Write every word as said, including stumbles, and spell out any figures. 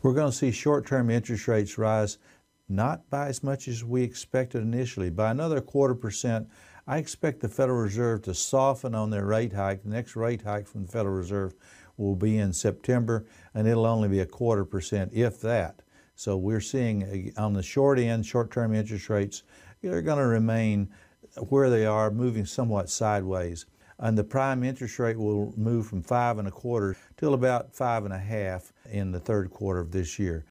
We're going to see short-term interest rates rise not by as much as we expected initially, by another quarter percent. I expect the Federal Reserve to soften on their rate hike. The next rate hike from the Federal Reserve will be in September, and it'll only be a quarter percent, if that. So we're seeing on the short end, short-term interest rates, they're going to remain where they are, moving somewhat sideways. And the prime interest rate will move from five and a quarter till about five and a half in the third quarter of this year.